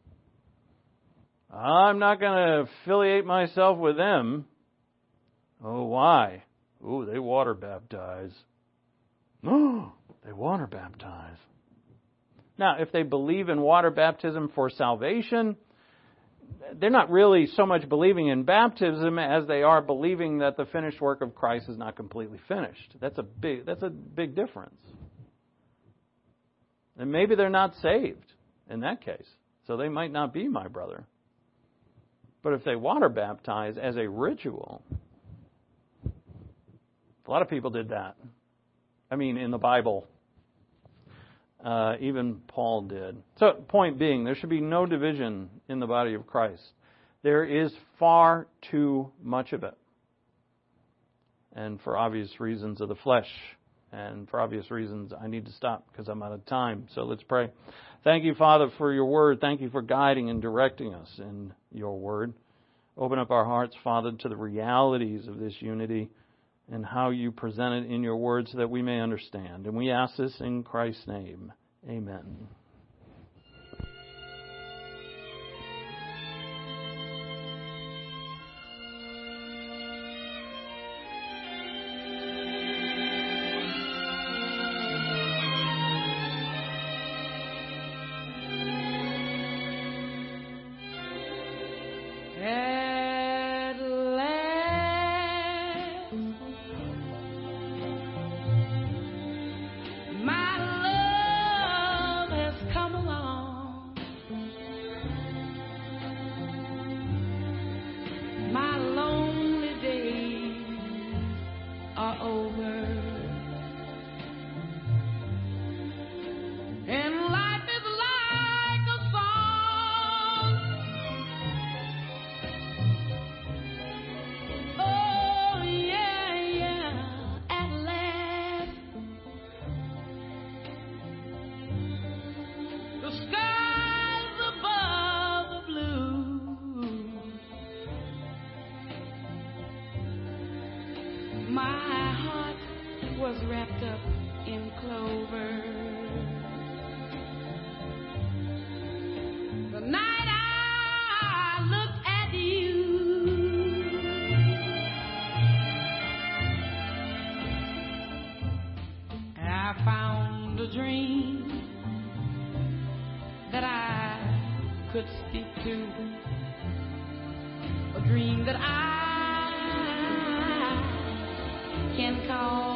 I'm not going to affiliate myself with them. Oh, why? Oh, they water baptize. Oh, they water baptize. Now, if they believe in water baptism for salvation, they're not really so much believing in baptism as they are believing that the finished work of Christ is not completely finished. That's a big difference. And maybe they're not saved in that case, so they might not be my brother. But if they water baptize as a ritual, a lot of people did that. I mean, in the Bible, even Paul did. So, point being, there should be no division in the body of Christ. There is far too much of it. And for obvious reasons of the flesh, and for obvious reasons, I need to stop because I'm out of time. So let's pray. Thank you, Father, for your word. Thank you for guiding and directing us in your word. Open up our hearts, Father, to the realities of this unity and how you present it in your word so that we may understand. And we ask this in Christ's name. Amen. Wrapped up in clover. The night I looked at you, I found a dream that I could speak to. dream that I can call